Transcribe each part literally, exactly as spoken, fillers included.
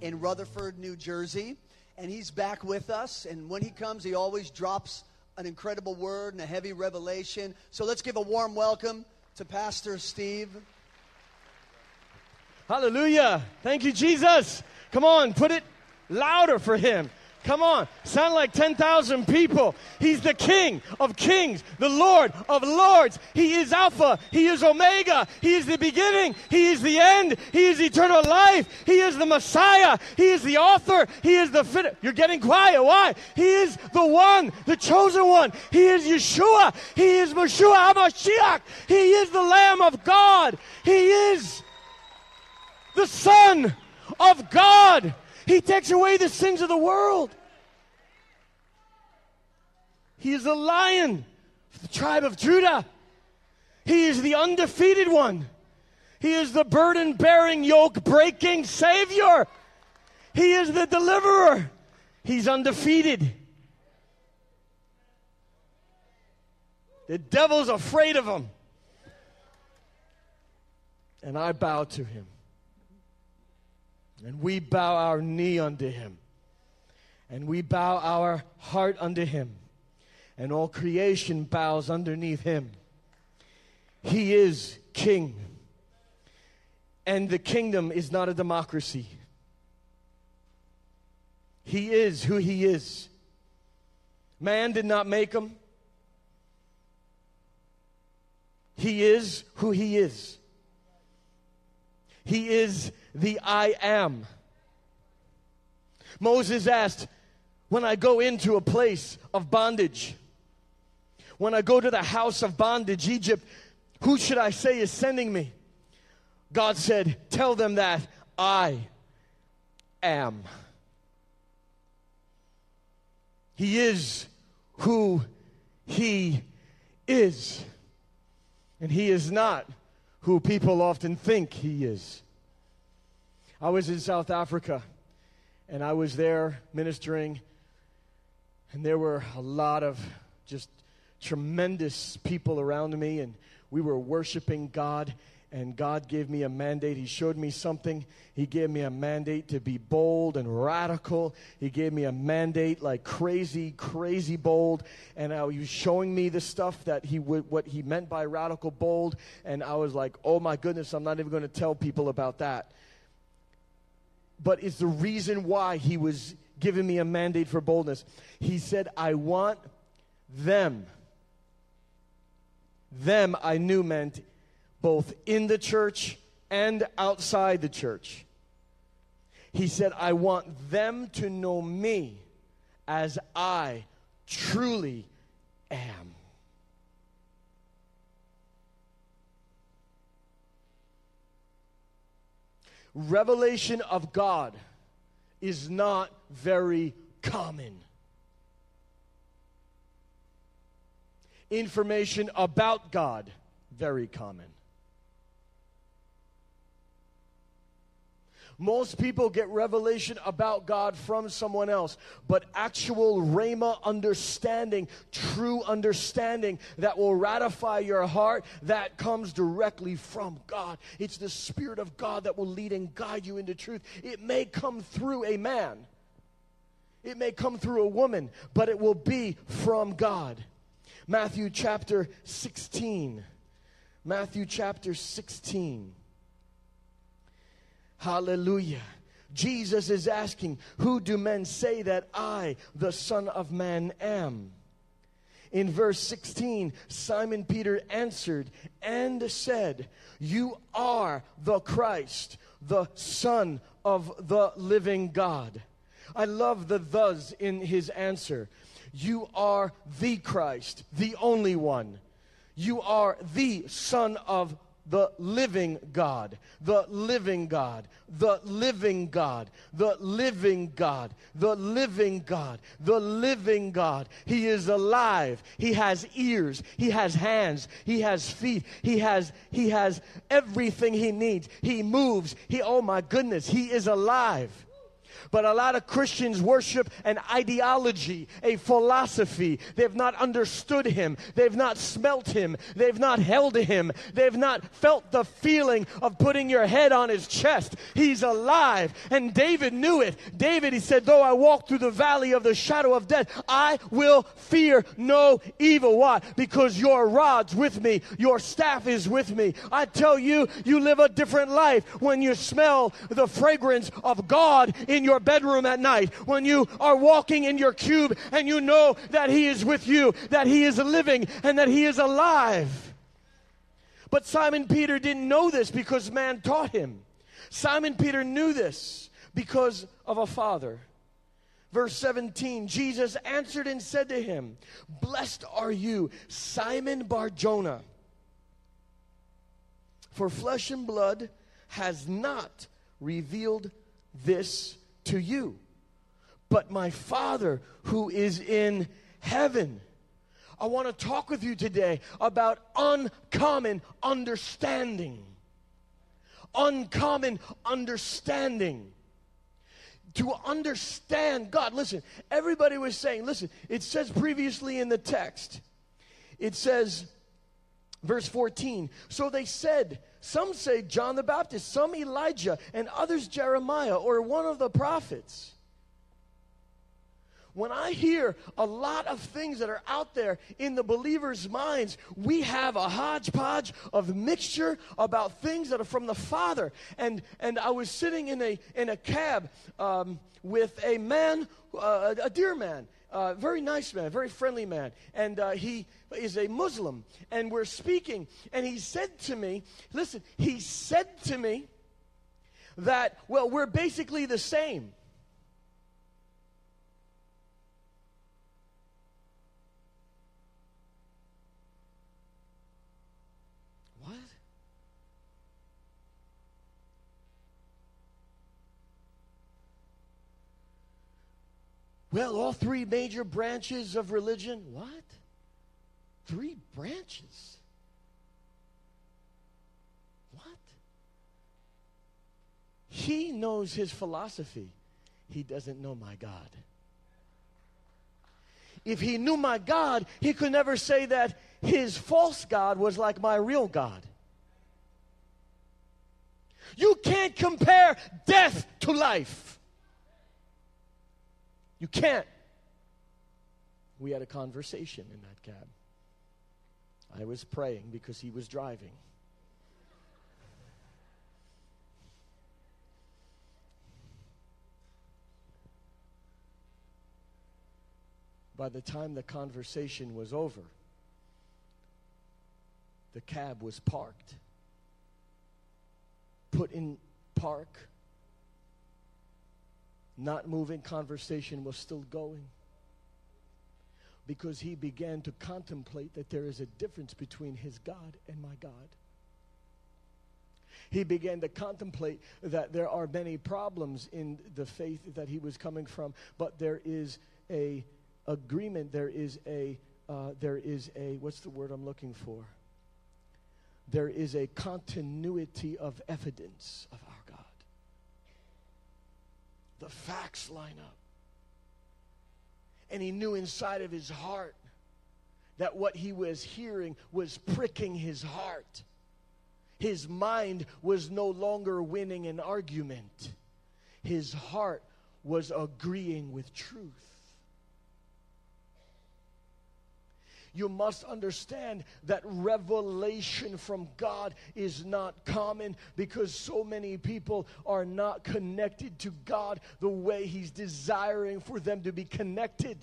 in Rutherford, New Jersey. And he's back with us. And when he comes, he always drops an incredible word and a heavy revelation. So let's give a warm welcome to Pastor Steve. Hallelujah. Thank you, Jesus. Come on, put it louder for him. Come on, sound like ten thousand people. He's the King of kings, the Lord of lords. He is Alpha, He is Omega, He is the beginning, He is the end, He is eternal life, He is the Messiah, He is the author, He is the fit. You're getting quiet, why? He is the one, the chosen one. He is Yeshua, He is Meshua HaMashiach, He is the Lamb of God, He is the Son of God. He takes away the sins of the world. He is the Lion of the tribe of Judah. He is the undefeated one. He is the burden-bearing, yoke-breaking Savior. He is the deliverer. He's undefeated. The devil's afraid of him. And I bow to him. And we bow our knee unto him. And we bow our heart unto him. And all creation bows underneath him. He is king. And the kingdom is not a democracy. He is who he is. Man did not make him. He is who he is. He is the I am. Moses asked, when I go into a place of bondage, when I go to the house of bondage, Egypt, who should I say is sending me? God said, tell them that I am. He is who he is. And he is not who people often think he is. I was in South Africa, and I was there ministering, and there were a lot of just tremendous people around me, and we were worshiping God, and God gave me a mandate. He showed me something. He gave me a mandate to be bold and radical. He gave me a mandate like crazy, crazy bold. And uh, he was showing me the stuff that he would, what he meant by radical bold. And I was like, oh my goodness, I'm not even going to tell people about that. But it's the reason why he was giving me a mandate for boldness. He said, I want them. Them I knew meant both in the church and outside the church. He said, I want them to know me as I truly am. Revelation of God is not very common. Information about God, very common. Most people get revelation about God from someone else, but actual rhema understanding, true understanding that will ratify your heart, that comes directly from God. It's the Spirit of God that will lead and guide you into truth. It may come through a man. It may come through a woman, but it will be from God. Matthew chapter sixteen. Matthew chapter sixteen. Hallelujah. Jesus is asking, who do men say that I, the Son of Man, am? In verse sixteen, Simon Peter answered and said, you are the Christ, the Son of the living God. I love the thus in his answer. You are the Christ, the only one. You are the Son of the living God, the living God, the living God, the living God, the living God, the living God. He is alive. He has ears. He has hands. He has feet. He has, he has everything he needs. He moves. He, oh my goodness, he is alive. But a lot of Christians worship an ideology, a philosophy. They've not understood him. They've not smelt him. They've not held him. They've not felt the feeling of putting your head on his chest. He's alive. And David knew it. David, he said, though I walk through the valley of the shadow of death, I will fear no evil. Why? Because your rod's with me. Your staff is with me. I tell you, you live a different life when you smell the fragrance of God in your bedroom at night, when you are walking in your cube and you know that he is with you, that he is living and that he is alive. But Simon Peter didn't know this because man taught him. Simon Peter knew this because of a father. Verse seventeen, Jesus answered and said to him, blessed are you, Simon Bar-Jonah, for flesh and blood has not revealed this to you, but my Father who is in heaven. I want to talk with you today about uncommon understanding. Uncommon understanding. To understand God. Listen, everybody was saying, listen, it says previously in the text, it says, verse fourteen, so they said, some say John the Baptist, some Elijah, and others Jeremiah or one of the prophets. When I hear a lot of things that are out there in the believers' minds, we have a hodgepodge of mixture about things that are from the Father. And and I was sitting in a in a cab um, with a man, uh, a dear man, uh, very nice man, very friendly man, and uh, he is a Muslim. And we're speaking, and he said to me, listen, he said to me that, well, we're basically the same. Well, all three major branches of religion. What? Three branches? What? He knows his philosophy. He doesn't know my God. If he knew my God, he could never say that his false God was like my real God. You can't compare death to life. You can't. We had a conversation in that cab. I was praying because he was driving. By the time the conversation was over, the cab was parked, put in park. Not moving, conversation was still going. Because he began to contemplate that there is a difference between his God and my God. He began to contemplate that there are many problems in the faith that he was coming from, but there is a agreement, there is a, uh, there is a, what's the word I'm looking for? There is a continuity of evidence of our God. The facts line up. And he knew inside of his heart that what he was hearing was pricking his heart. His mind was no longer winning an argument. His heart was agreeing with truth. You must understand that revelation from God is not common because so many people are not connected to God the way He's desiring for them to be connected.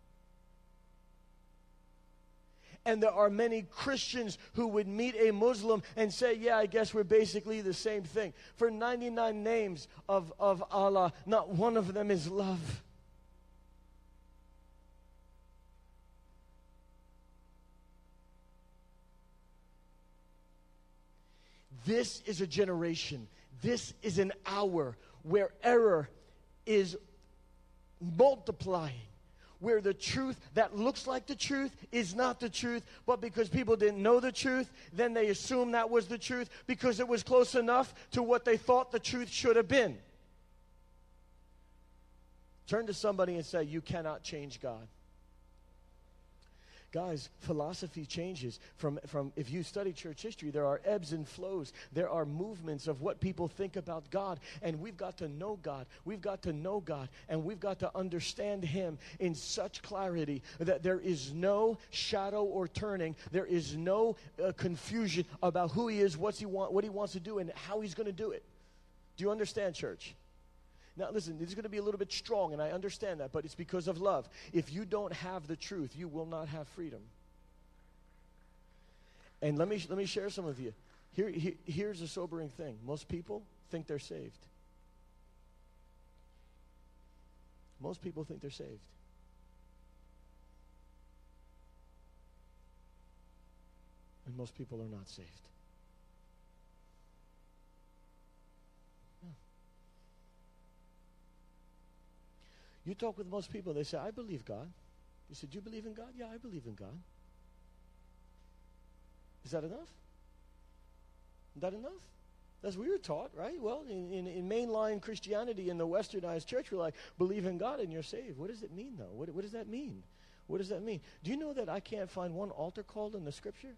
And there are many Christians who would meet a Muslim and say, yeah, I guess we're basically the same thing. For ninety-nine names of, of Allah, not one of them is love. This is a generation, this is an hour where error is multiplying, where the truth that looks like the truth is not the truth, but because people didn't know the truth, then they assumed that was the truth because it was close enough to what they thought the truth should have been. Turn to somebody and say, you cannot change God. Guys, philosophy changes. From, from if you study church history, there are ebbs and flows. There are movements of what people think about God. And we've got to know God. We've got to know God. And we've got to understand Him in such clarity that there is no shadow or turning. There is no uh, confusion about who He is, what's he want, what He wants to do, and how He's going to do it. Do you understand, church? Now, listen, this is going to be a little bit strong, and I understand that, but it's because of love. If you don't have the truth, you will not have freedom. And let me let me share some of you. Here, here, here's a sobering thing. Most people think they're saved. Most people think they're saved. And most people are not saved. You talk with most people, they say, I believe God. You say, do you believe in God? Yeah, I believe in God. Is that enough? Is that enough? That's what we were taught, right? Well, in, in, in mainline Christianity, in the westernized church, we're like, believe in God and you're saved. What does it mean, though? What, what does that mean? What does that mean? Do you know that I can't find one altar call in the Scripture?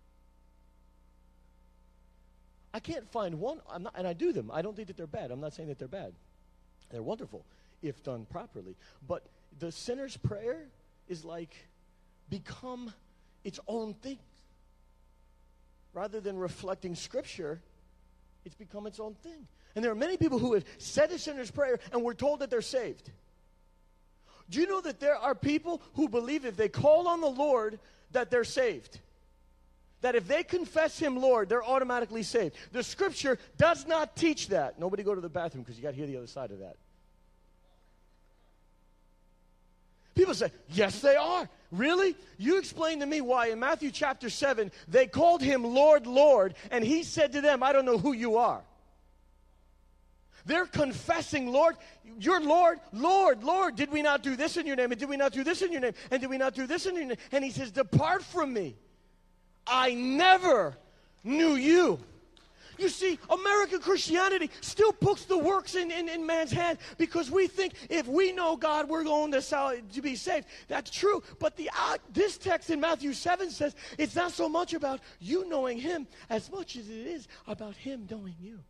I can't find one, I'm not, and I do them. I don't think that they're bad. I'm not saying that they're bad. They're wonderful if done properly. But the sinner's prayer is like become its own thing. Rather than reflecting Scripture, it's become its own thing. And there are many people who have said a sinner's prayer and were told that they're saved. Do you know that there are people who believe if they call on the Lord that they're saved? That if they confess Him Lord, they're automatically saved. The Scripture does not teach that. Nobody go to the bathroom because you got to hear the other side of that. People say, yes, they are. Really? You explain to me why in Matthew chapter seven, they called Him Lord, Lord, and He said to them, I don't know who you are. They're confessing, Lord, you're Lord, Lord, Lord. Did we not do this in your name? And did we not do this in your name? And did we not do this in your name? And He says, depart from me. I never knew you. You see, American Christianity still puts the works in, in, in man's hand because we think if we know God, we're going to, sal- to be saved. That's true. But the uh, this text in Matthew seven says it's not so much about you knowing Him as much as it is about Him knowing you.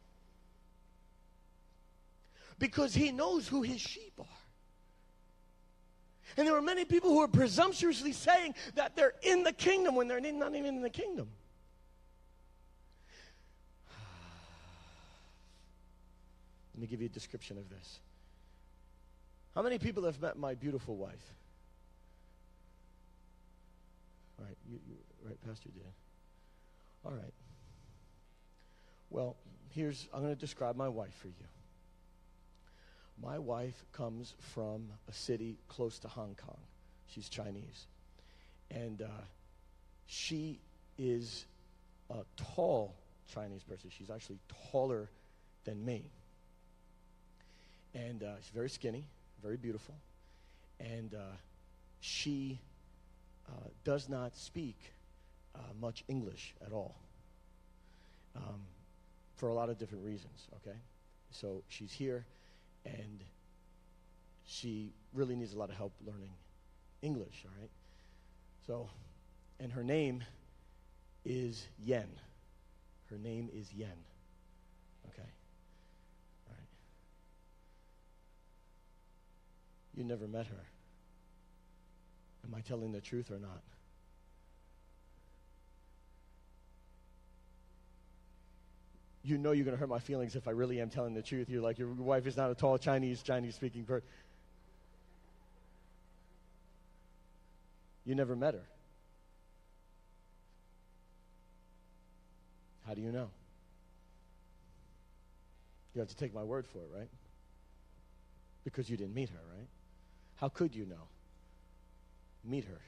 Because He knows who His sheep are. And there are many people who are presumptuously saying that they're in the kingdom when they're not even in the kingdom. Let me give you a description of this. How many people have met my beautiful wife? All right, you, you, right, Pastor did. All right. Well, here's, I'm going to describe my wife for you. My wife comes from a city close to Hong Kong. She's Chinese. And uh, she is a tall Chinese person. She's actually taller than me. And uh, she's very skinny, very beautiful. And uh, she uh, does not speak uh, much English at all um, for a lot of different reasons, okay? So she's here, and she really needs a lot of help learning English, all right? So, and her name is Yen. Her name is Yen, okay? You never met her. Am I telling the truth or not? You know you're going to hurt my feelings if I really am telling the truth. You're like, your wife is not a tall Chinese, Chinese-speaking person. You never met her. How do you know? You have to take my word for it, right? Because you didn't meet her, right? How could you know? Meet her.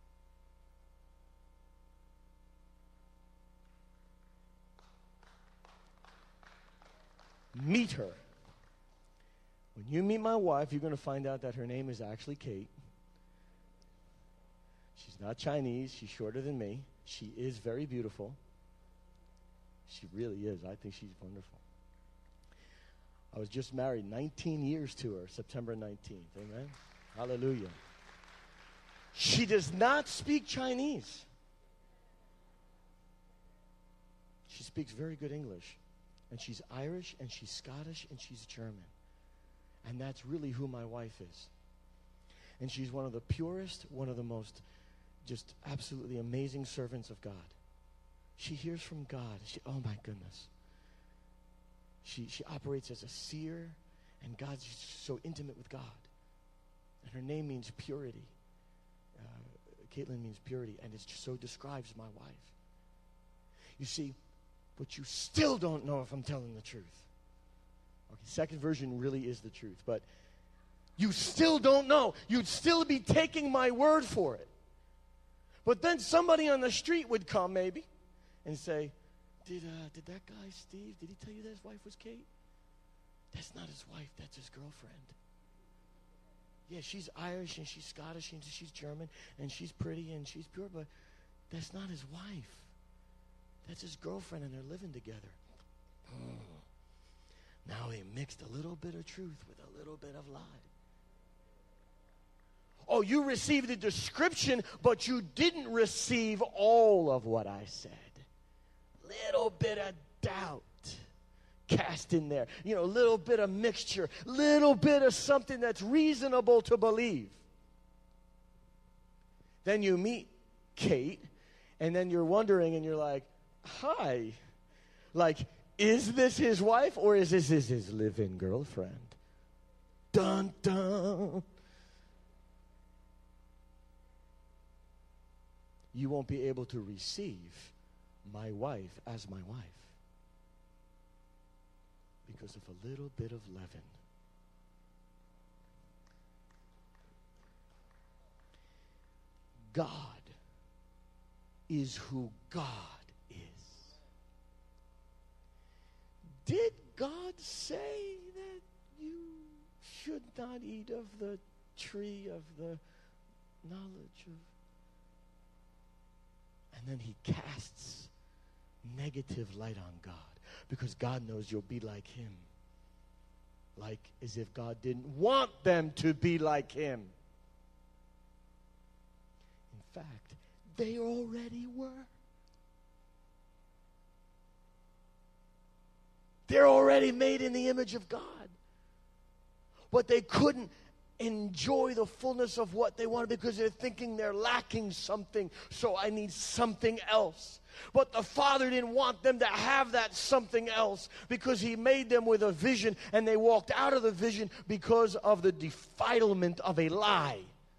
Meet her. When you meet my wife, you're going to find out that her name is actually Kate. She's not Chinese. She's shorter than me. She is very beautiful. She really is. I think she's wonderful. I was just married nineteen years to her, September nineteenth. Amen? Hallelujah. She does not speak Chinese. She speaks very good English. And she's Irish, and she's Scottish, and she's German. And that's really who my wife is. And she's one of the purest, one of the most just absolutely amazing servants of God. She hears from God. She, oh my goodness. She, she operates as a seer, and God's so intimate with God. And her name means purity. Uh, Caitlin means purity, and it so describes my wife. You see, but you still don't know if I'm telling the truth. Okay, second version really is the truth, but you still don't know. You'd still be taking my word for it. But then somebody on the street would come maybe and say, did uh, did that guy, Steve, did he tell you that his wife was Kate? That's not his wife, that's his girlfriend. Yeah, she's Irish and she's Scottish and she's German and she's pretty and she's pure, but that's not his wife. That's his girlfriend, and they're living together. Oh. Now he mixed a little bit of truth with a little bit of lie. Oh, you received the description, but you didn't receive all of what I said. Little bit of doubt cast in there. You know, a little bit of mixture. Little bit of something that's reasonable to believe. Then you meet Kate, and then you're wondering, and you're like, hi. Like, is this his wife, or is this his, his live-in girlfriend? Dun, dun. You won't be able to receive my wife as my wife because of a little bit of leaven. God is who God is. Did God say that you should not eat of the tree of the knowledge of? And then he casts negative light on God because God knows you'll be like him. Like as if God didn't want them to be like him. In fact, they already were. They're already made in the image of God. But they couldn't enjoy the fullness of what they wanted because they're thinking they're lacking something, so I need something else. But the Father didn't want them to have that something else because he made them with a vision, and they walked out of the vision because of the defilement of a lie.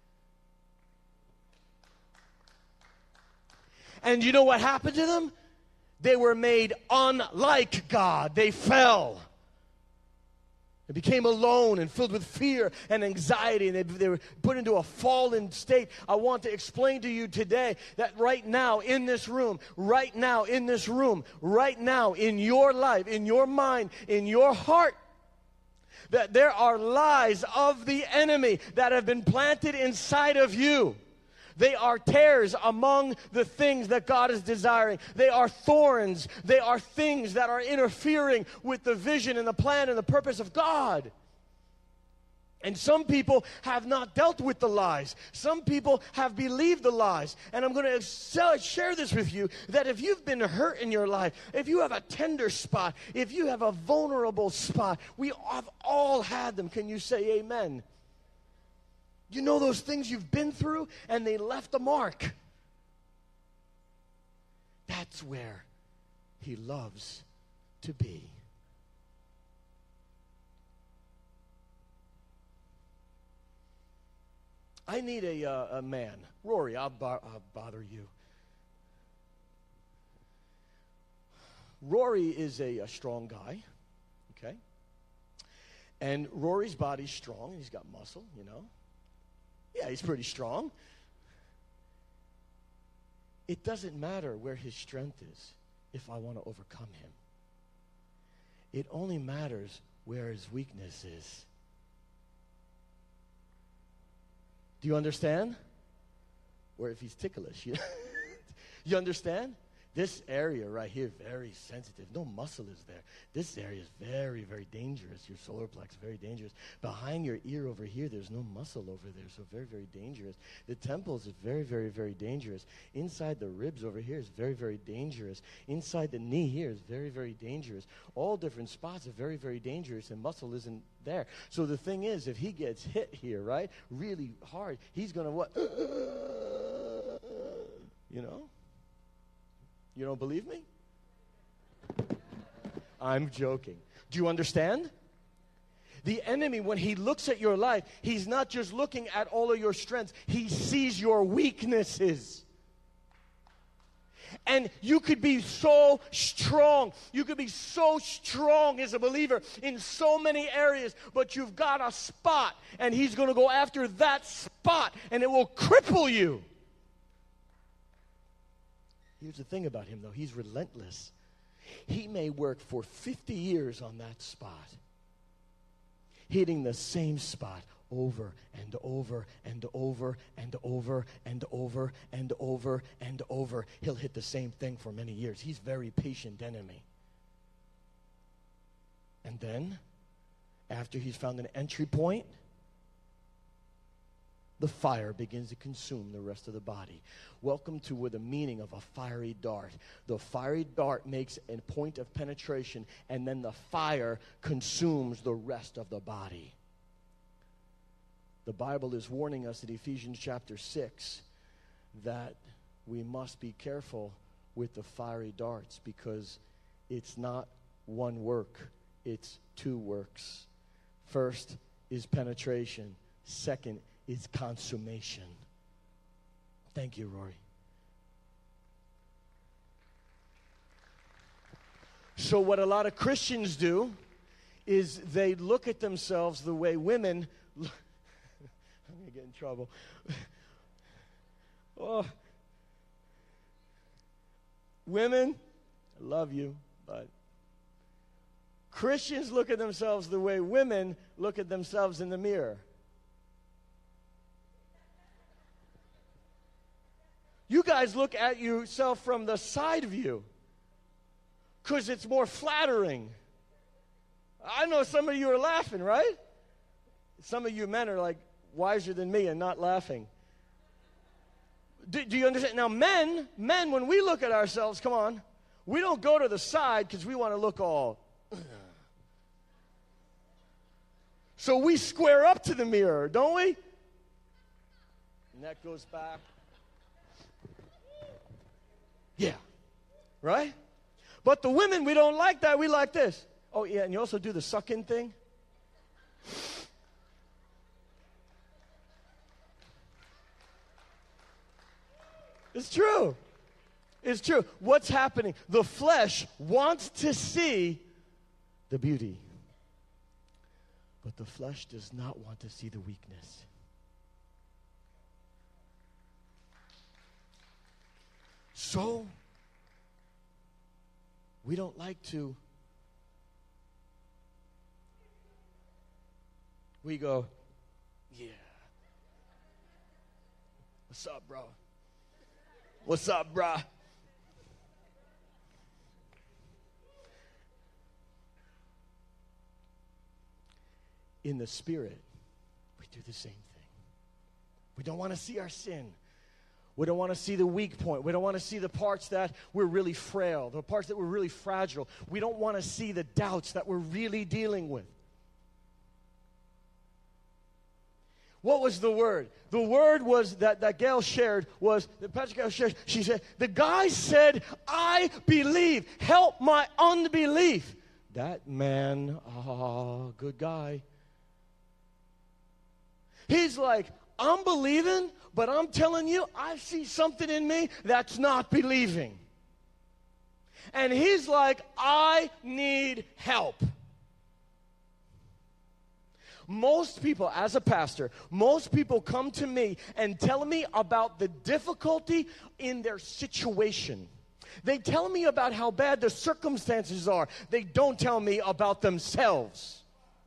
And you know what happened to them? They were made unlike God. They fell. They became alone and filled with fear and anxiety, and they, they were put into a fallen state. I want to explain to you today that right now in this room, right now in this room, right now in your life, in your mind, in your heart, that there are lies of the enemy that have been planted inside of you. They are tares among the things that God is desiring. They are thorns. They are things that are interfering with the vision and the plan and the purpose of God. And some people have not dealt with the lies. Some people have believed the lies. And I'm going to share this with you, that if you've been hurt in your life, if you have a tender spot, if you have a vulnerable spot, we have all had them. Can you say amen? You know those things you've been through and they left a mark. That's where he loves to be. I need a, uh, a man. Rory, I'll, bo- I'll bother you. Rory is a, a strong guy, okay? And Rory's body's strong, and he's got muscle, you know. Yeah, he's pretty strong. It doesn't matter where his strength is if I want to overcome him. It only matters where his weakness is. Do you understand? Or if he's ticklish. You, you understand? This area right here, very sensitive. No muscle is there. This area is very, very dangerous. Your solar plex, very dangerous. Behind your ear over here, there's no muscle over there, so very, very dangerous. The temples is very, very, very dangerous. Inside the ribs over here is very, very dangerous. Inside the knee here is very, very dangerous. All different spots are very, very dangerous, and muscle isn't there. So the thing is, if he gets hit here, right, really hard, he's going to what? You know? You don't believe me? I'm joking. Do you understand? The enemy, when he looks at your life, he's not just looking at all of your strengths. He sees your weaknesses. And you could be so strong. You could be so strong as a believer in so many areas, but you've got a spot, and he's going to go after that spot, and it will cripple you. Here's the thing about him, though. He's relentless. He may work for fifty years on that spot, hitting the same spot over and over and over and over and over and over and over. He'll hit the same thing for many years. He's a very patient enemy. And then, after he's found an entry point, the fire begins to consume the rest of the body. Welcome to where the meaning of a fiery dart. The fiery dart makes a point of penetration, and then the fire consumes the rest of the body. The Bible is warning us in Ephesians chapter six that we must be careful with the fiery darts, because it's not one work, it's two works. First is penetration. Second is consummation. Thank you, Rory. So what a lot of Christians do is they look at themselves the way women look. I'm going to get in trouble. Oh. Women, I love you, but Christians look at themselves the way women look at themselves in the mirror. You guys look at yourself from the side view because it's more flattering. I know some of you are laughing, right? Some of you men are like wiser than me and not laughing. Do, do you understand? Now, men, men, when we look at ourselves, come on, we don't go to the side because we want to look all. So we square up to the mirror, don't we? Neck goes back. Yeah, right? But the women, we don't like that. We like this. Oh, yeah, and you also do the suck-in thing. It's true. It's true. What's happening? The flesh wants to see the beauty, but the flesh does not want to see the weakness. So, we don't like to, we go, yeah. What's up, bro? What's up, brah? In the spirit, we do the same thing. We don't want to see our sin. We don't want to see the weak point. We don't want to see the parts that we're really frail, the parts that we're really fragile. We don't want to see the doubts that we're really dealing with. What was the word? The word was that, that Gail shared was, that Patrick Gail shared, she said, the guy said, I believe. Help my unbelief. That man, ah, good guy. He's like, I'm believing, but I'm telling you, I see something in me that's not believing. And he's like, I need help. Most people, as a pastor, most people come to me and tell me about the difficulty in their situation. They tell me about how bad the circumstances are. They don't tell me about themselves.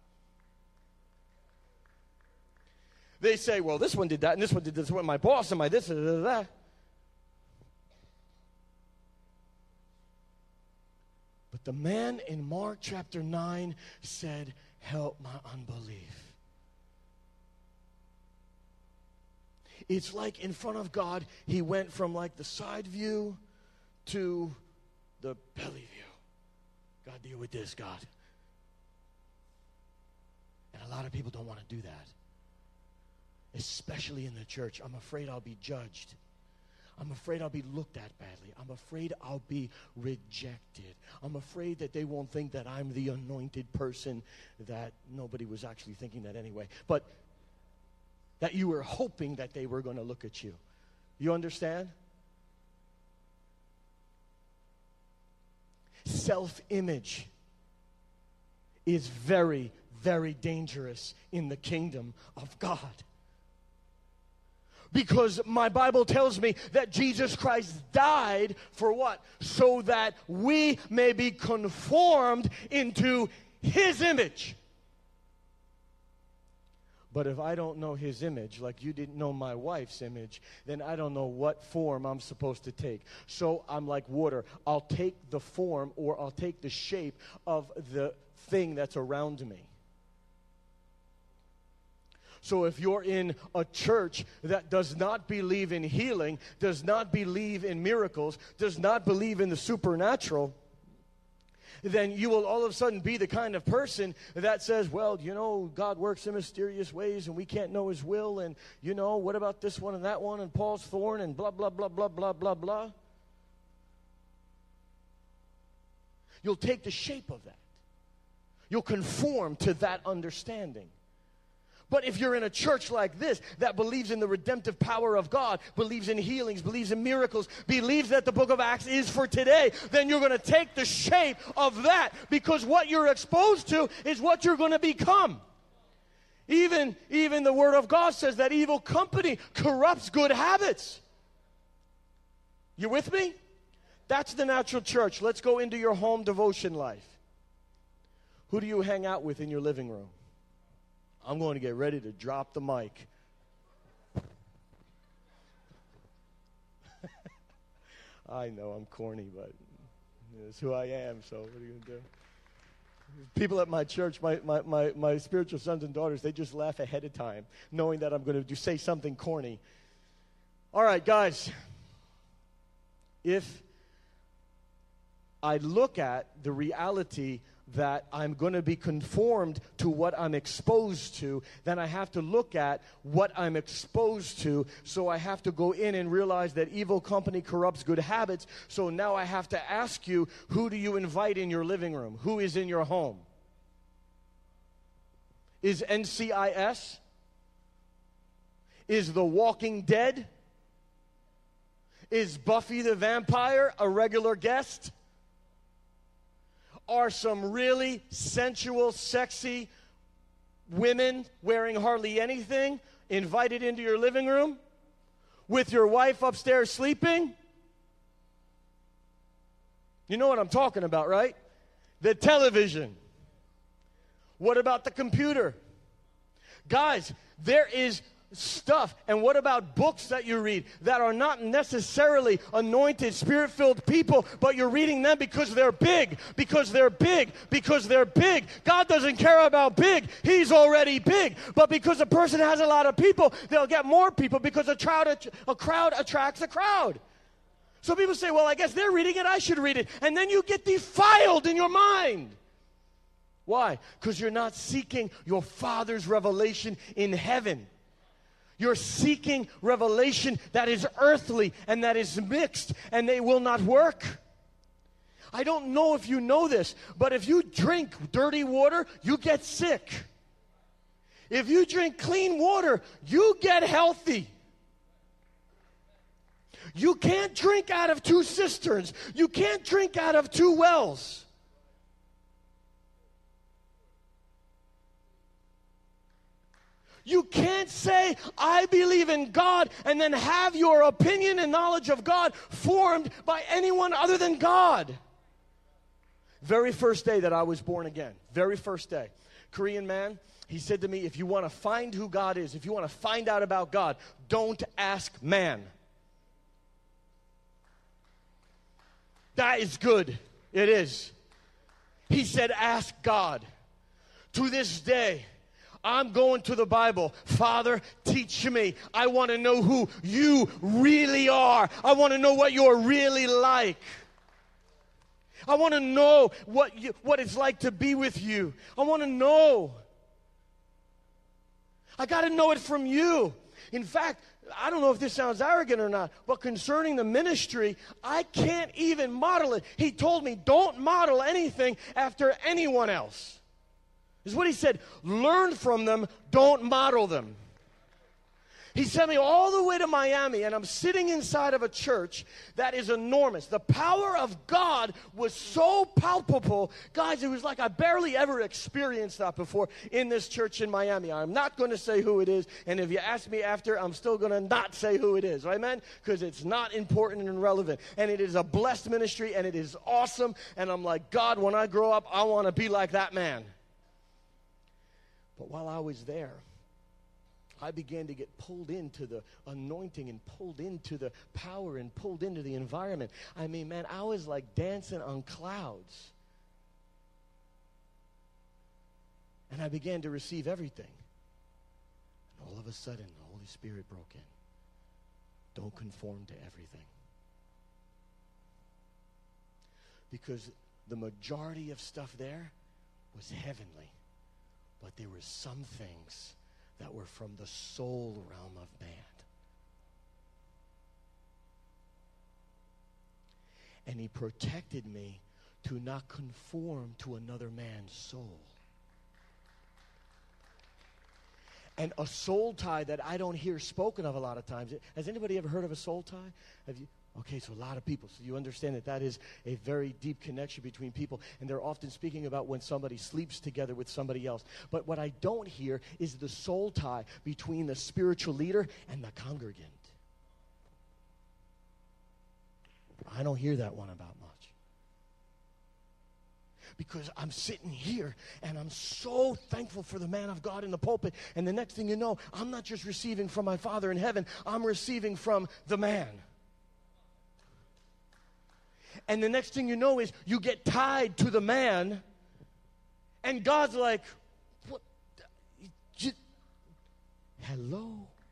They say, well, this one did that, and this one did this, one, my boss, and my this, and that. the man in Mark chapter nine said, help my unbelief. It's like in front of God, he went from like the side view to the belly view. God, deal with this, God. And a lot of people don't want to do that. Especially in the church. I'm afraid I'll be judged. I'm afraid I'll be looked at badly. I'm afraid I'll be rejected. I'm afraid that they won't think that I'm the anointed person, that nobody was actually thinking that anyway. But that you were hoping that they were going to look at you. You understand? Self-image is very, very dangerous in the kingdom of God. Because my Bible tells me that Jesus Christ died for what? So that we may be conformed into His image. But if I don't know His image, like you didn't know my wife's image, then I don't know what form I'm supposed to take. So I'm like water. I'll take the form, or I'll take the shape of the thing that's around me. So if you're in a church that does not believe in healing, does not believe in miracles, does not believe in the supernatural, then you will all of a sudden be the kind of person that says, well, you know, God works in mysterious ways and we can't know His will, and, you know, what about this one and that one and Paul's thorn and blah, blah, blah, blah, blah, blah, blah. You'll take the shape of that. You'll conform to that understanding. But if you're in a church like this that believes in the redemptive power of God, believes in healings, believes in miracles, believes that the book of Acts is for today, then you're going to take the shape of that, because what you're exposed to is what you're going to become. Even, even the Word of God says that evil company corrupts good habits. You with me? That's the natural church. Let's go into your home devotion life. Who do you hang out with in your living room? I'm going to get ready to drop the mic. I know I'm corny, but it's who I am, so what are you going to do? People at my church, my, my, my, my spiritual sons and daughters, they just laugh ahead of time, knowing that I'm going to do, say something corny. All right, guys. If I look at the reality that I'm going to be conformed to what I'm exposed to, then I have to look at what I'm exposed to. So I have to go in and realize that evil company corrupts good habits. So now I have to ask you, who do you invite in your living room? Who is in your home? Is N C I S? Is The Walking Dead? Is Buffy the Vampire a regular guest? Are some really sensual, sexy women wearing hardly anything invited into your living room with your wife upstairs sleeping? You know what I'm talking about, right? The television. What about the computer? Guys, there is stuff. And what about books that you read that are not necessarily anointed, spirit-filled people, but you're reading them because they're big, because they're big, because they're big. God doesn't care about big. He's already big. But because a person has a lot of people, they'll get more people, because a crowd, a crowd attracts a crowd. So people say, well, I guess they're reading it, I should read it. And then you get defiled in your mind. Why? Because you're not seeking your Father's revelation in heaven. You're seeking revelation that is earthly and that is mixed, and they will not work. I don't know if you know this, but if you drink dirty water, you get sick. If you drink clean water, you get healthy. You can't drink out of two cisterns. You can't drink out of two wells. You can't say, I believe in God, and then have your opinion and knowledge of God formed by anyone other than God. Very first day that I was born again, very first day, Korean man, he said to me, if you want to find who God is, if you want to find out about God, don't ask man. That is good. It is. He said, ask God. To this day, I'm going to the Bible. Father, teach me. I want to know who you really are. I want to know what you're really like. I want to know what you, what it's like to be with you. I want to know. I got to know it from you. In fact, I don't know if this sounds arrogant or not, but concerning the ministry, I can't even model it. He told me, don't model anything after anyone else. This is what he said. Learn from them, don't model them. He sent me all the way to Miami, and I'm sitting inside of a church that is enormous. The power of God was so palpable. Guys, it was like I barely ever experienced that before in this church in Miami. I'm not going to say who it is, and if you ask me after, I'm still going to not say who it is. Amen? Because it's not important and relevant. And it is a blessed ministry, and it is awesome. And I'm like, God, when I grow up, I want to be like that man. But while I was there, I began to get pulled into the anointing and pulled into the power and pulled into the environment. I mean, man, I was like dancing on clouds. And I began to receive everything. And all of a sudden, the Holy Spirit broke in. Don't conform to everything. Because the majority of stuff there was heavenly. But there were some things that were from the soul realm of man. And he protected me to not conform to another man's soul. And a soul tie that I don't hear spoken of a lot of times. Has anybody ever heard of a soul tie? Have you? Okay, so a lot of people. So you understand that that is a very deep connection between people. And they're often speaking about when somebody sleeps together with somebody else. But what I don't hear is the soul tie between the spiritual leader and the congregant. I don't hear that one about much. Because I'm sitting here and I'm so thankful for the man of God in the pulpit. And the next thing you know, I'm not just receiving from my Father in heaven. I'm receiving from the man. And the next thing you know is you get tied to the man, and God's like, what? You, hello?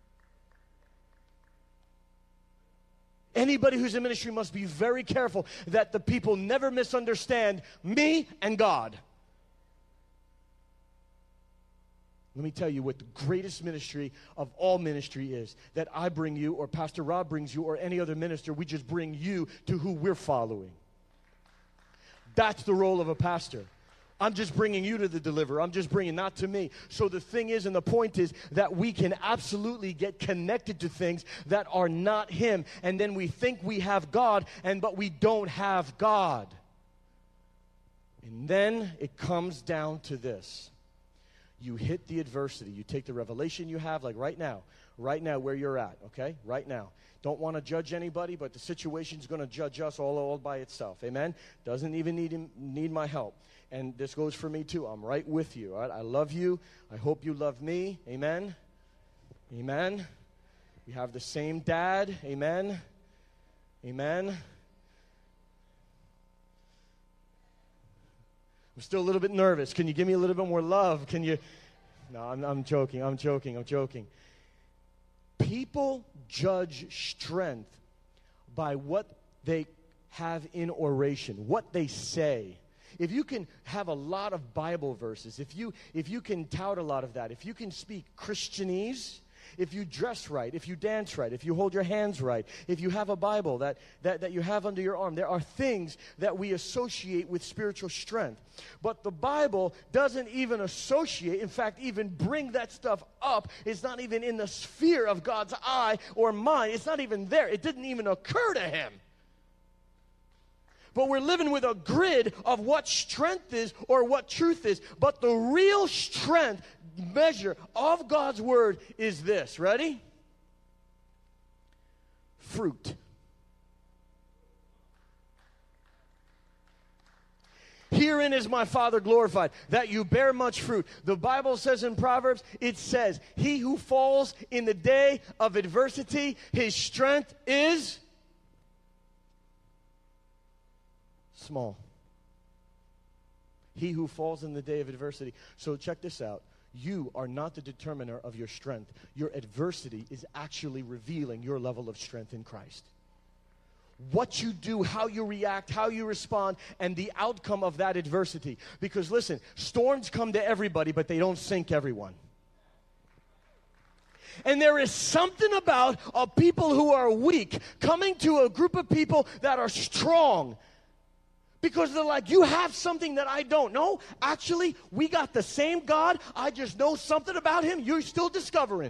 Anybody who's in ministry must be very careful that the people never misunderstand me and God. Let me tell you what the greatest ministry of all ministry is. That I bring you, or Pastor Rob brings you, or any other minister. We just bring you to who we're following. That's the role of a pastor. I'm just bringing you to the deliverer. I'm just bringing, not to me. So the thing is, and the point is, that we can absolutely get connected to things that are not him. And then we think we have God, and but we don't have God. And then it comes down to this. You hit the adversity. You take the revelation you have, like right now, right now where you're at, okay? Right now. Don't want to judge anybody, but the situation's going to judge us all, all by itself, amen? Doesn't even need need my help. And this goes for me too. I'm right with you, all right? I love you. I hope you love me, amen? Amen? We have the same dad, amen? Amen? I'm still a little bit nervous. Can you give me a little bit more love? Can you? No, I'm, I'm joking. I'm joking. I'm joking. People judge strength by what they have in oration, what they say. If you can have a lot of Bible verses, if you if you can tout a lot of that, if you can speak Christianese, if you dress right, if you dance right, if you hold your hands right, if you have a Bible that, that, that you have under your arm, there are things that we associate with spiritual strength. But the Bible doesn't even associate, in fact, even bring that stuff up. It's not even in the sphere of God's eye or mind. It's not even there. It didn't even occur to him. But we're living with a grid of what strength is or what truth is. But the real strength measure of God's word is this. Ready? Fruit. Herein is my Father glorified, that you bear much fruit. The Bible says in Proverbs, it says, he who falls in the day of adversity, his strength is small. He who falls in the day of adversity. So check this out. You are not the determiner of your strength. Your adversity is actually revealing your level of strength in Christ. What you do, how you react, how you respond, and the outcome of that adversity. Because listen, storms come to everybody, but they don't sink everyone. And there is something about a people who are weak coming to a group of people that are strong. Because they're like, you have something that I don't. No, actually, we got the same God. I just know something about him you're still discovering.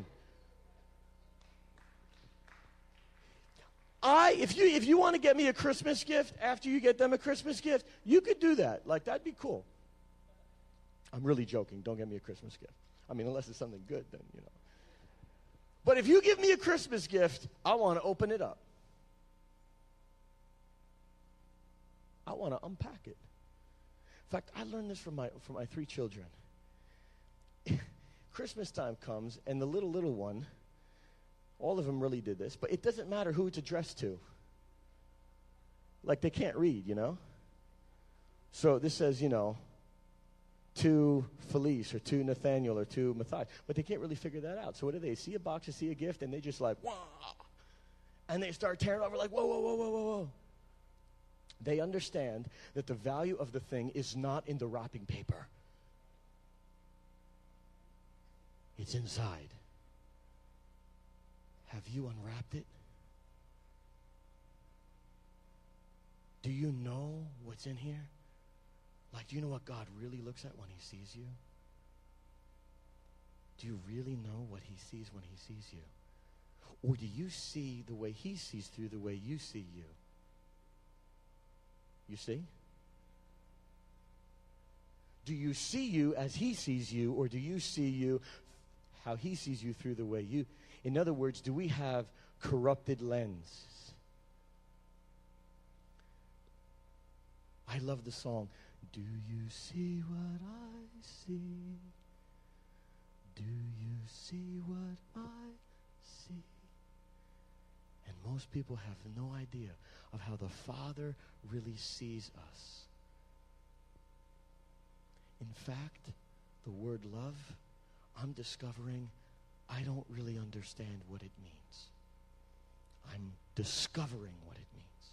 I, if you if you want to get me a Christmas gift after you get them a Christmas gift, you could do that. Like, that'd be cool. I'm really joking. Don't get me a Christmas gift. I mean, unless it's something good, then, you know. But if you give me a Christmas gift, I want to open it up. I want to unpack it. In fact, I learned this from my from my three children. Christmas time comes, and the little, little one, all of them really did this, but it doesn't matter who it's addressed to. Like, they can't read, you know? So this says, you know, to Felice, or to Nathaniel, or to Matthias. But they can't really figure that out. So what do they see? A box, or see a gift, and they just like, whoa. And they start tearing over like, whoa, whoa, whoa, whoa, whoa, whoa. They understand that the value of the thing is not in the wrapping paper. It's inside. Have you unwrapped it? Do you know what's in here? Like, do you know what God really looks at when he sees you? Do you really know what he sees when he sees you? Or do you see the way he sees through the way you see you? You see? Do you see you as he sees you, or do you see you how he sees you through the way you... In other words, do we have corrupted lenses? I love the song, do you see what I see? Do you see what I see? And most people have no idea of how the Father really sees us. In fact, the word love, I'm discovering I don't really understand what it means. I'm discovering what it means.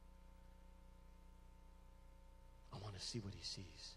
I want to see what he sees.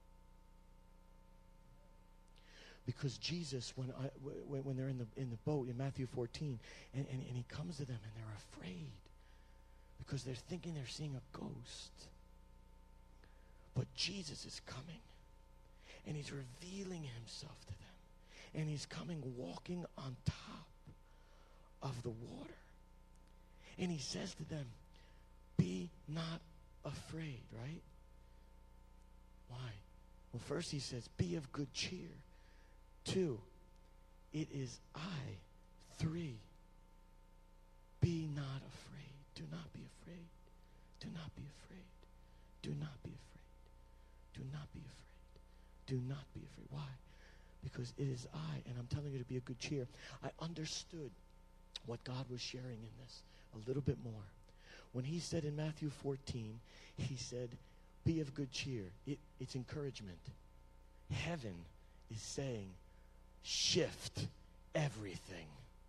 Because Jesus, when I, when, when they're in the in the boat in Matthew fourteen, and, and, and he comes to them and they're afraid because they're thinking they're seeing a ghost. But Jesus is coming, and he's revealing himself to them. And he's coming walking on top of the water. And he says to them, be not afraid, right? Why? Well, first he says, be of good cheer. Two, it is I. Three, be not afraid. Do not be afraid. Do not be afraid. Do not be afraid. Do not be afraid. Do not be afraid. Why? Because it is I, and I'm telling you to be of good cheer. I understood what God was sharing in this a little bit more. When he said in Matthew fourteen, he said, be of good cheer. It, it's encouragement. Heaven is saying, shift everything.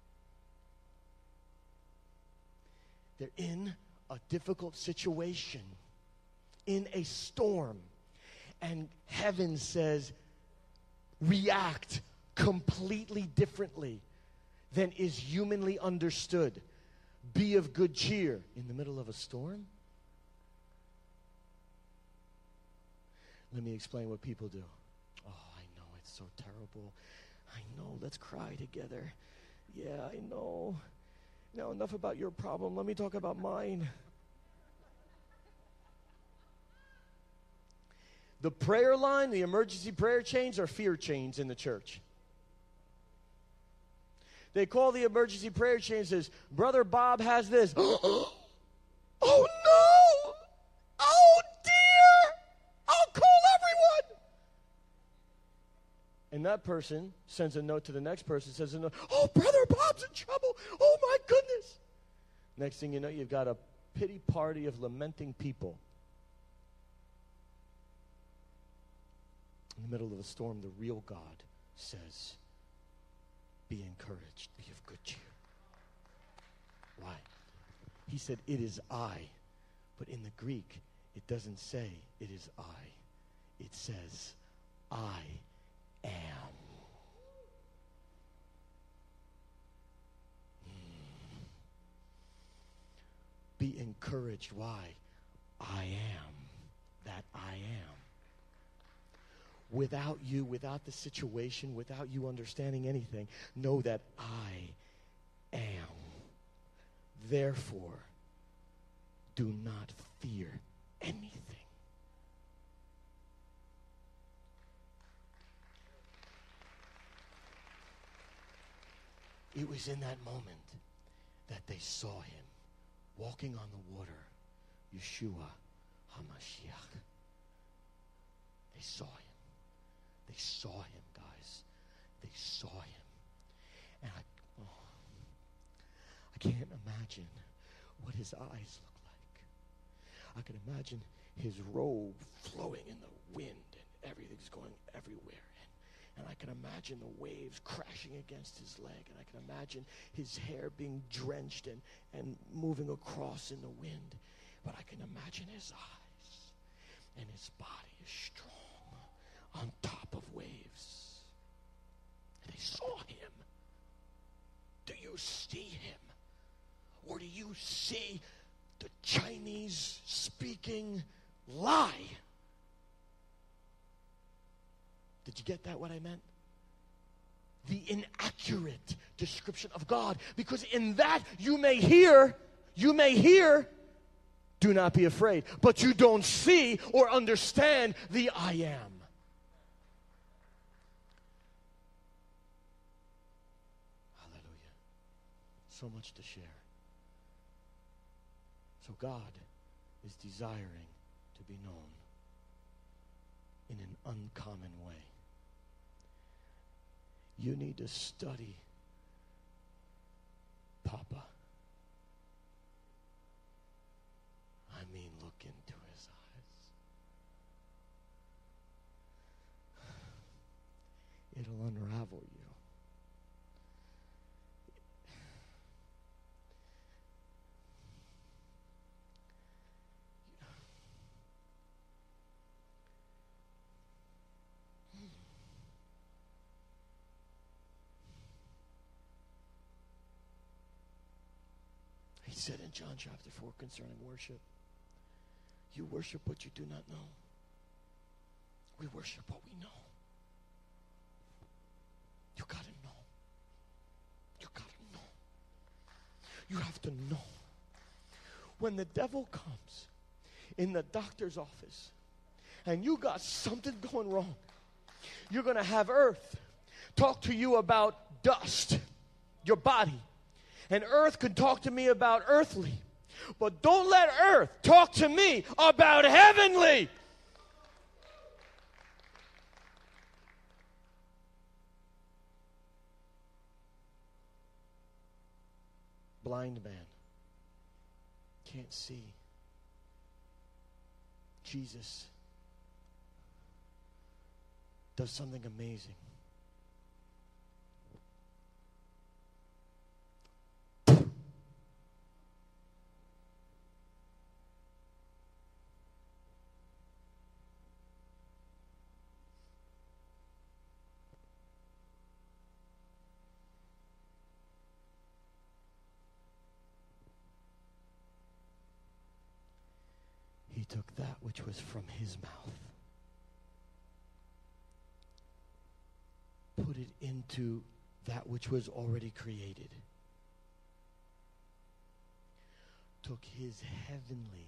They're in a difficult situation, in a storm, and heaven says, react completely differently than is humanly understood. Be of good cheer in the middle of a storm. Let me explain what people do. Oh, I know, it's so terrible. I know, let's cry together. Yeah, I know. Now, enough about your problem. Let me talk about mine. The prayer line, the emergency prayer chains are fear chains in the church. They call the emergency prayer chain, says, Brother Bob has this. Oh, no! Oh, dear! I'll call everyone! And that person sends a note to the next person, says, a note, oh, Brother Bob's in trouble. Oh, my goodness. Next thing you know, you've got a pity party of lamenting people. In the middle of a storm, the real God says, be encouraged, be of good cheer. Why? He said, it is I. But in the Greek, it doesn't say it is I. It says, I am. Hmm. Be encouraged. Why? I am that I am. Without you, without the situation, without you understanding anything, know that I am. Therefore, do not fear anything. It was in that moment that they saw him walking on the water, Yeshua HaMashiach. They saw him. They saw him, guys. They saw him. And I, oh, I can't imagine what his eyes look like. I can imagine his robe flowing in the wind and everything's going everywhere. And, and I can imagine the waves crashing against his leg. And I can imagine his hair being drenched and, and moving across in the wind. But I can imagine his eyes. And his body is strong on top of waves. They saw him. Do you see him? Or do you see the Chinese speaking lie? Did you get that, what I meant? The inaccurate description of God. Because in that you may hear, you may hear, do not be afraid. But you don't see or understand the I am. So much to share. So God is desiring to be known in an uncommon way. You need to study Papa. I mean, look into his eyes. It'll unravel you. He said in John chapter four concerning worship, you worship what you do not know. We worship what we know. You got to know. You got to know. You have to know. When the devil comes in the doctor's office and you got something going wrong, you're going to have earth talk to you about dust, your body. And earth could talk to me about earthly. But don't let earth talk to me about heavenly. Blind man can't see. Jesus does something amazing. He took that which was from his mouth, put it into that which was already created, took his heavenly,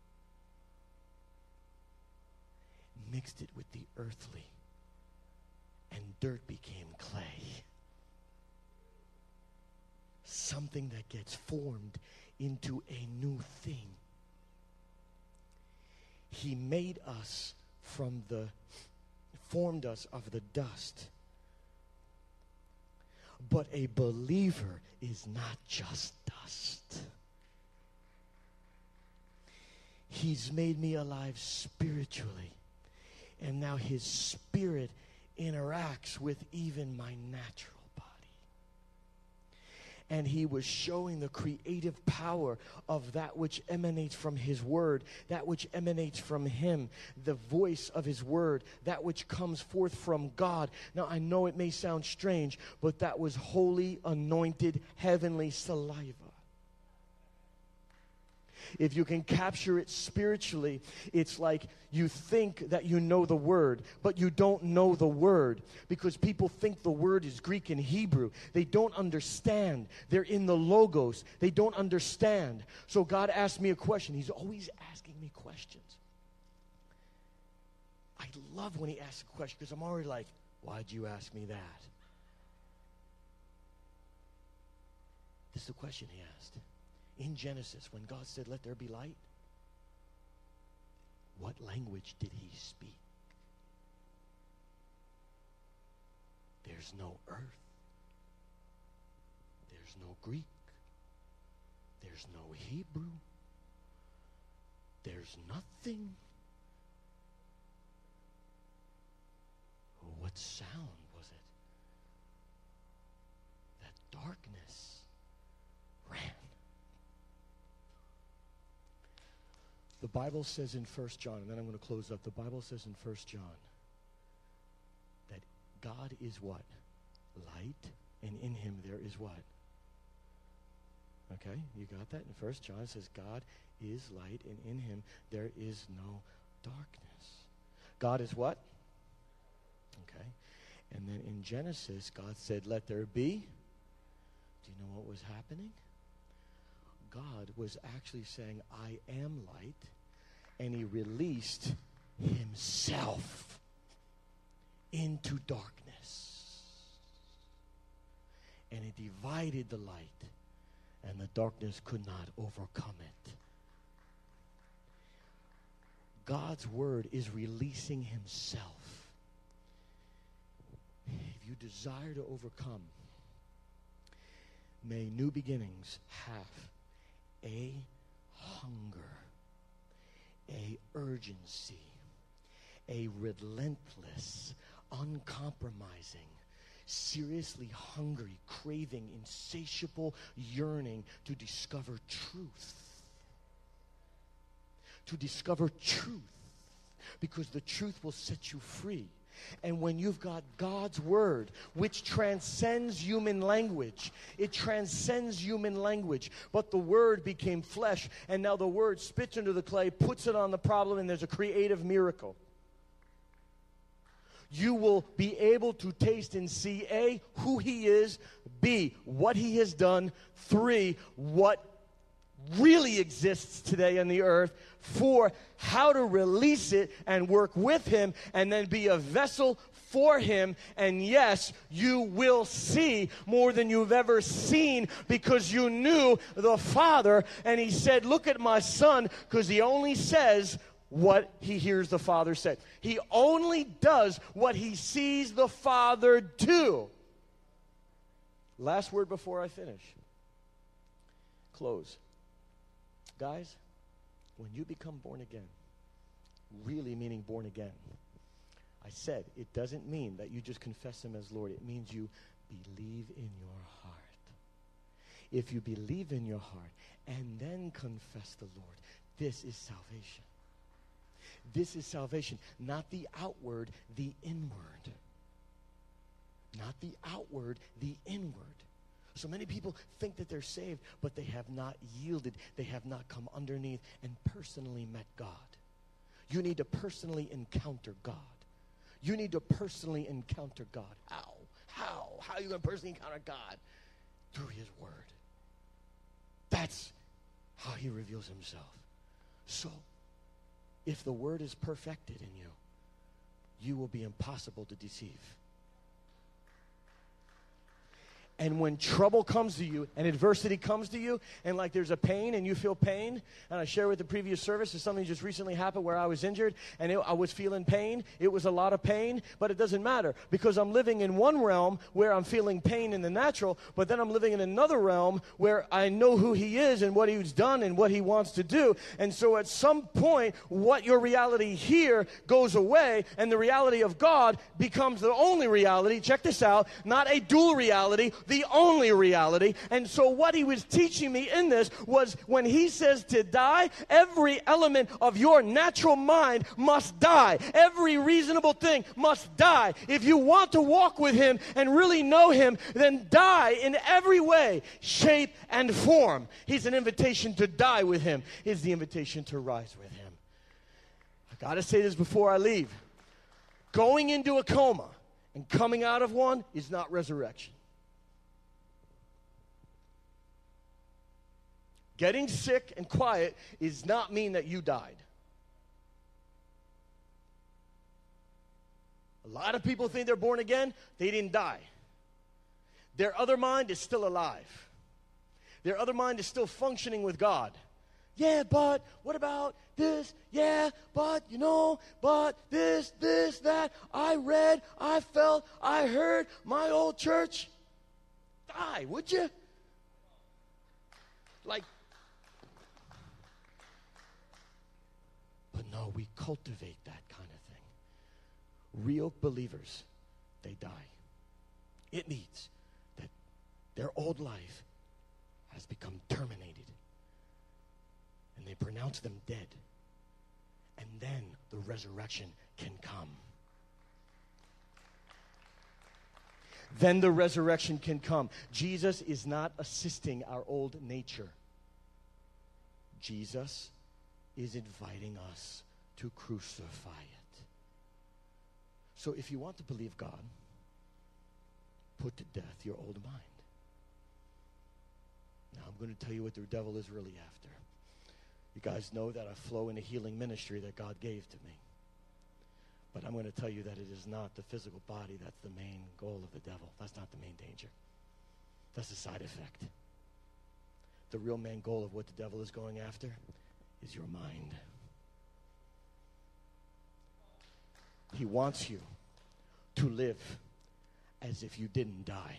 mixed it with the earthly, and dirt became clay. Something that gets formed into a new thing. He made us from the, formed us of the dust. But a believer is not just dust. He's made me alive spiritually. And now his spirit interacts with even my natural body. And he was showing the creative power of that which emanates from his word, that which emanates from him, the voice of his word, that which comes forth from God. Now, I know it may sound strange, but that was holy, anointed, heavenly saliva. If you can capture it spiritually, it's like you think that you know the word, but you don't know the word, because people think the word is Greek and Hebrew. They don't understand. They're in the logos. They don't understand. So God asked me a question. He's always asking me questions. I love when he asks a question, because I'm already like, why'd you ask me that? This is the question he asked. In Genesis, when God said, let there be light, what language did he speak? There's no earth. There's no Greek. There's no Hebrew. There's nothing. What sound was it? That darkness ran. The Bible says in First John, and then I'm going to close up. The Bible says in First John that God is what? Light, and in him there is what? Okay, you got that? In First John it says God is light, and in him there is no darkness. God is what? Okay. And then in Genesis, God said, let there be. Do you know what was happening? God was actually saying, I am light, and he released himself into darkness. And it divided the light, and the darkness could not overcome it. God's word is releasing himself. If you desire to overcome, may new beginnings have a hunger, a urgency, a relentless, uncompromising, seriously hungry, craving, insatiable yearning to discover truth. To discover truth. Because the truth will set you free. And when you've got God's word, which transcends human language, it transcends human language. But the word became flesh, and now the word spits into the clay, puts it on the problem, and there's a creative miracle. You will be able to taste and see, A, who he is, B, what he has done, three, what really exists today on the earth, four, how to release it and work with him and then be a vessel for him. And yes, you will see more than you've ever seen, because you knew the Father, and he said, look at my son, because he only says what he hears the Father say. He only does what he sees the Father do. Last word before I finish. Close. Guys, when you become born again, really meaning born again, I said it doesn't mean that you just confess him as Lord. It means you believe in your heart. If you believe in your heart and then confess the Lord, this is salvation. This is salvation, not the outward, the inward. Not the outward, the inward. So many people think that they're saved, but they have not yielded. They have not come underneath and personally met God. You need to personally encounter God. You need to personally encounter God. How? How? How are you going to personally encounter God? Through his word. That's how he reveals himself. So, if the word is perfected in you, you will be impossible to deceive. And when trouble comes to you and adversity comes to you, and like there's a pain and you feel pain, and I share with the previous service, there's something just recently happened where I was injured and it, I was feeling pain. It was a lot of pain, but it doesn't matter because I'm living in one realm where I'm feeling pain in the natural, but then I'm living in another realm where I know who He is and what He's done and what He wants to do. And so at some point, what your reality here goes away, and the reality of God becomes the only reality. Check this out, not a dual reality, the only reality. And so what He was teaching me in this was when He says to die, every element of your natural mind must die. Every reasonable thing must die. If you want to walk with Him and really know Him, then die in every way, shape, and form. He's an invitation to die with Him. Is the invitation to rise with Him. I got to say this before I leave. Going into a coma and coming out of one is not resurrection. Getting sick and quiet does not mean that you died. A lot of people think they're born again. They didn't die. Their other mind is still alive. Their other mind is still functioning with God. Yeah, but what about this? Yeah, but, you know, but this, this, that. I read, I felt, I heard, my old church. Die, would you? Like, but no, we cultivate that kind of thing. Real believers, they die. It means that their old life has become terminated. And they pronounce them dead. And then the resurrection can come. Then the resurrection can come. Jesus is not assisting our old nature. Jesus is inviting us to crucify it. So if you want to believe God, put to death your old mind. Now I'm going to tell you what the devil is really after. You guys know that I flow in a healing ministry that God gave to me. But I'm going to tell you that it is not the physical body that's the main goal of the devil. That's not the main danger. That's a side effect. The real main goal of what the devil is going after is your mind. He wants you to live as if you didn't die.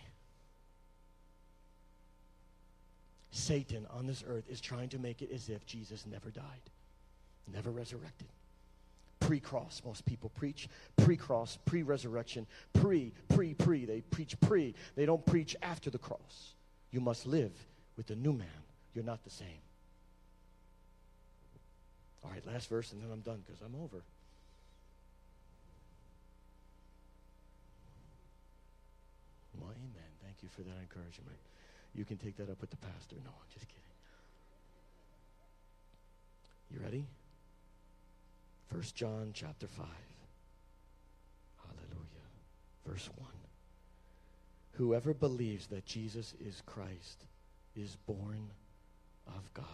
Satan on this earth is trying to make it as if Jesus never died, never resurrected. Pre-cross, most people preach. Pre-cross, pre-resurrection, pre, pre, pre. They preach pre. They don't preach after the cross. You must live with the new man. You're not the same. All right, last verse, and then I'm done because I'm over. Well, amen. Thank you for that encouragement. You can take that up with the pastor. No, I'm just kidding. You ready? First John chapter five. Hallelujah. Verse one. Whoever believes that Jesus is Christ is born of God.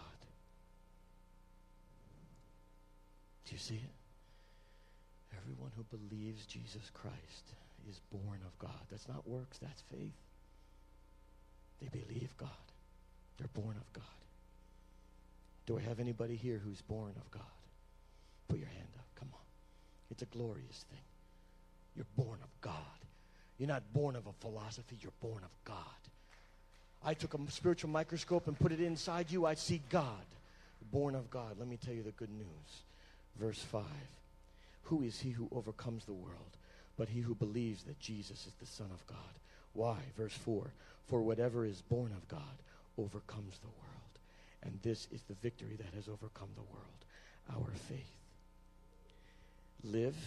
Do you see it? Everyone who believes Jesus Christ is born of God. That's not works, that's faith. They believe God. They're born of God. Do I have anybody here who's born of God? Put your hand up. Come on. It's a glorious thing. You're born of God. You're not born of a philosophy. You're born of God. I took a spiritual microscope and put it inside you. I see God. Born of God. Let me tell you the good news. Verse five. Who is he who overcomes the world but he who believes that Jesus is the Son of God? Why? Verse four. For whatever is born of God overcomes the world. And this is the victory that has overcome the world, our faith. Live,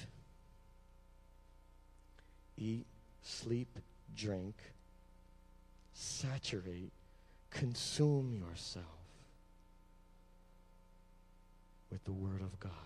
eat, sleep, drink, saturate, consume yourself with the Word of God.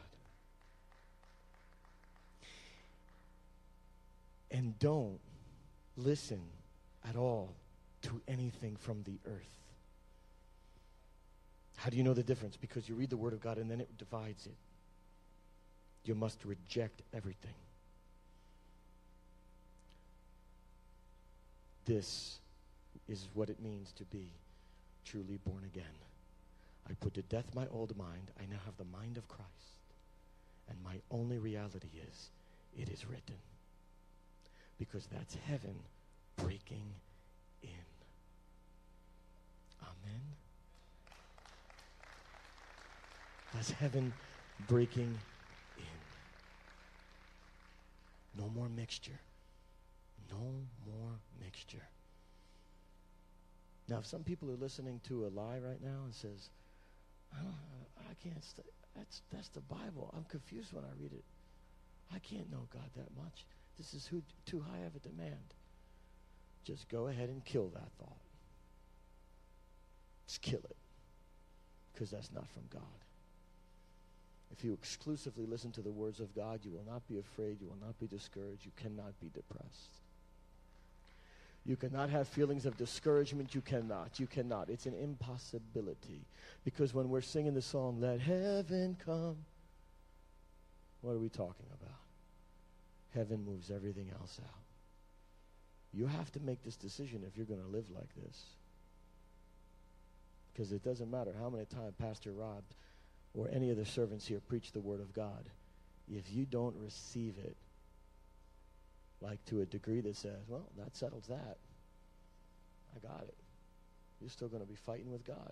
And don't listen at all to anything from the earth. How do you know the difference? Because you read the Word of God and then it divides it. You must reject everything. This is what it means to be truly born again. I put to death my old mind. I now have the mind of Christ. And my only reality is, it is written. Because that's heaven breaking in. Amen. That's heaven breaking in. No more mixture. No more mixture. Now, if some people are listening to a lie right now and says, I, don't, I can't, st- that's, that's the Bible. I'm confused when I read it. I can't know God that much. This is who, too high of a demand. Just go ahead and kill that thought. Just kill it. Because that's not from God. If you exclusively listen to the words of God, you will not be afraid. You will not be discouraged. You cannot be depressed. You cannot have feelings of discouragement. You cannot. You cannot. It's an impossibility. Because when we're singing the song, let heaven come, what are we talking about? Heaven moves everything else out. You have to make this decision if you're going to live like this. Because it doesn't matter how many times Pastor Rob or any of the servants here preach the Word of God. If you don't receive it, like to a degree that says, well, that settles that. I got it. You're still going to be fighting with God.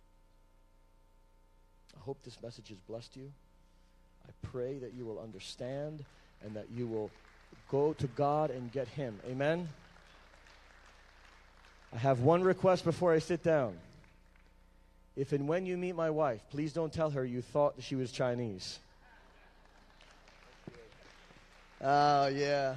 I hope this message has blessed you. I pray that you will understand and that you will go to God and get Him. Amen? I have one request before I sit down. If and when you meet my wife, please don't tell her you thought she was Chinese. Oh, yeah.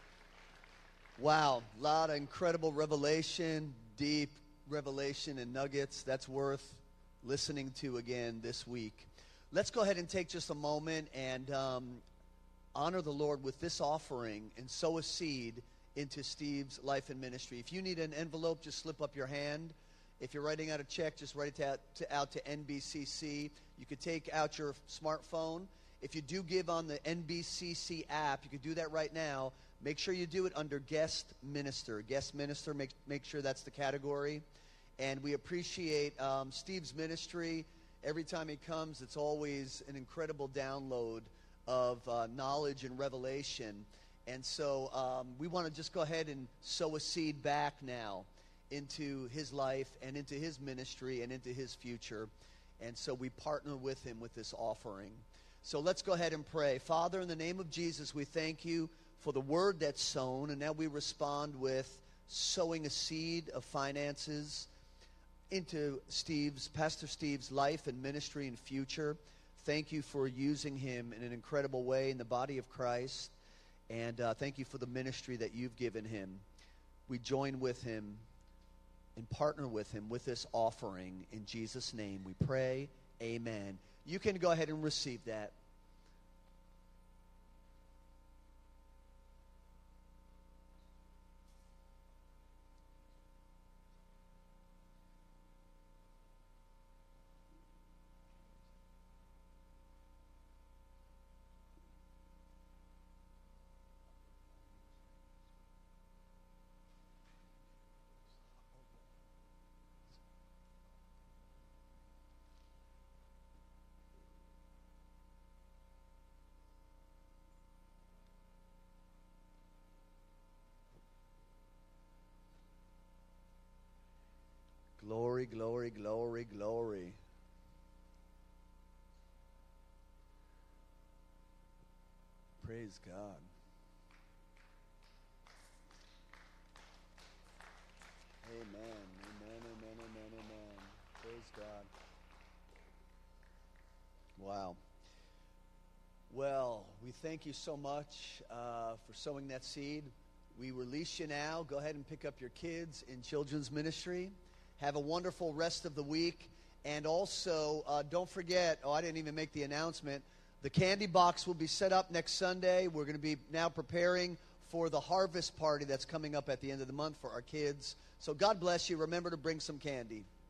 Wow, a lot of incredible revelation, deep revelation and nuggets. That's worth listening to again this week. Let's go ahead and take just a moment and um, honor the Lord with this offering and sow a seed into Steve's life and ministry. If you need an envelope, just slip up your hand. If you're writing out a check, just write it out to, out to N B C C. You could take out your smartphone. If you do give on the N B C C app, you could do that right now. Make sure you do it under guest minister. Guest minister, make, make sure that's the category. And we appreciate um, Steve's ministry. Every time he comes, it's always an incredible download of uh, knowledge and revelation. And so um, we want to just go ahead and sow a seed back now into his life and into his ministry and into his future. And so we partner with him with this offering. So let's go ahead and pray. Father, in the name of Jesus, we thank you for the word that's sown, and now we respond with sowing a seed of finances into Steve's, Pastor Steve's life and ministry and future. Thank you for using him in an incredible way in the body of Christ, and uh, thank you for the ministry that you've given him. We join with him and partner with him with this offering. In Jesus' name we pray, amen. You can go ahead and receive that. Glory, glory, glory, glory. Praise God. Amen, amen, amen, amen, amen. Praise God. Wow. Well, we thank you so much uh, for sowing that seed. We release you now. Go ahead and pick up your kids in children's ministry. Have a wonderful rest of the week. And also, uh, don't forget, oh, I didn't even make the announcement. The candy box will be set up next Sunday. We're going to be now preparing for the harvest party that's coming up at the end of the month for our kids. So God bless you. Remember to bring some candy.